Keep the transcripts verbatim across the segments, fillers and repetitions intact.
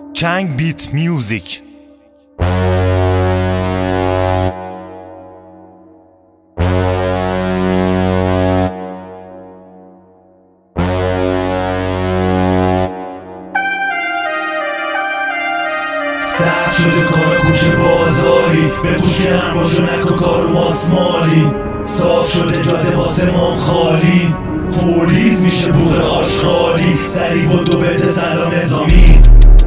چنگ بیت میوزیک. سخت شده کار کوچه بازاری، بپوش گرم باشو نکن کارو ماسمالی. صاف شده جاده واسه مام خالی، فوریز میشه بوغ آشغالی. سری بود و بده سلام نظامی.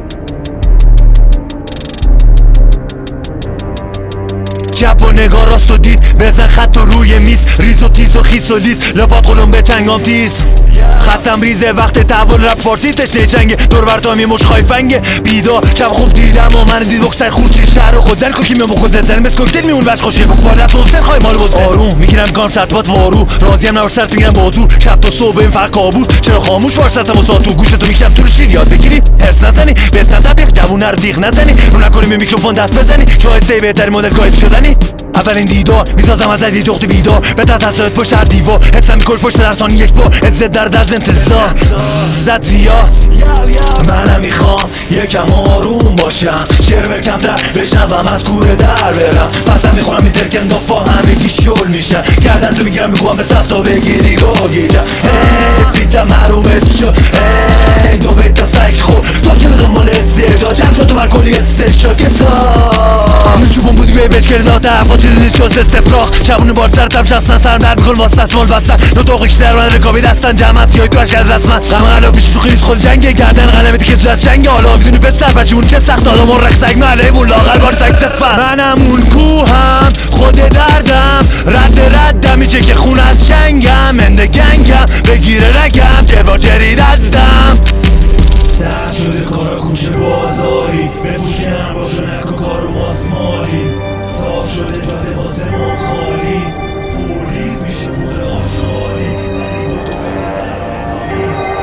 چپ و نگاه راست و دید، بزن خط و روی میز. ریز و تیز و خیس و لیز، لپات قلم به چنگام تیز. خطم ریزه وقت تحول رپ فارسی تشته جنگه. دور ورتام یه مش خایفنگه بیدار شب خوب دیدم و من دید بخسر خورچی شهر خود زن کوکی میام بخود زن زن مس کوکتل میون بش خوشه بخ با دست مفتر خواهی مال بزن. آروم میگیرم گام سرطبات وارو، راضی هم نباش سرت میگیرم بازور. شب تا صبح این فقط کابوس، چرا خاموش باش ستم و ساعت تو گوشتو میکشم تو رو شیر یاد بگیری. هرس نزنی بهتن تبلیغ جوونه رو دیغ نزنی. رو نکنی به میکروفون دست بزنی، شایسته بهترین مدل گایز شدنی. اولین دیدار میسازم از یه جخت بیدار، به تحت پشت هر دیوار. حسم میکنی پشت در ثانی یک بار، عزت درد از انتظار زد زیاد. منم میخوام یکم آروم باشم، شعر بر کمتر بشنوم از کوره در برم. پسم میخورم این ترکن دافا همگی شل میشن، گردن تو میگیرم میخوام به صف تا بگیری گاگیجم. ای فیتم محرومت شد، ای دو بیتا سک خور تا چه به دنبال استعداد جمع شد تو بر کلی استشا کتاب. چوبون بودی به بشکل داده افا چیزی نیست جز استفراغ. شبونه بار سرتم شخصا سرم درد میکن واسه دستمال بستن. نطاق کشتر من رکابی دستن جمع سیاهی تو اشکر رسمن. غم علافیش تو خیلیز خود جنگه، گردن قلمتی که تو دست جنگه. حالا آویزونی پسر بچیمون چه سخت، حالا مرق سگ معلمون لاغر بار سگ تفن. منم اون کوهم خود دردم، رد ردم میچه که خون از چنگم. انده گنگم بگیره رگم که واجرید از دم. سخت شده کارا کوچه بازاری، بپوش گرم باشو نکن کارو ماسمالی. صاف شده جاده واسه مام خالی، فوریز میشه بوغ آشغالی. سری بود و بده سلام نظامی.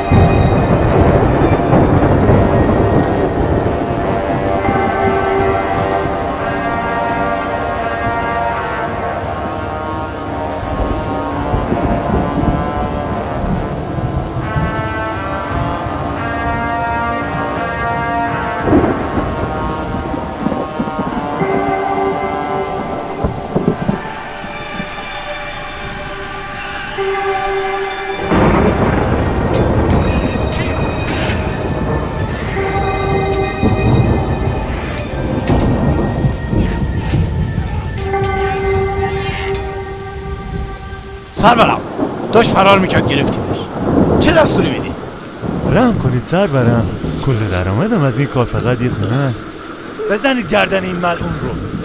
سرورم داشت فرار میکرد گرفتیمش، چه دستوری میدید؟ رحم کنید سرورم، کل درآمدم از این کار فقط یه خونه است. بزنید گردن این ملعون رو.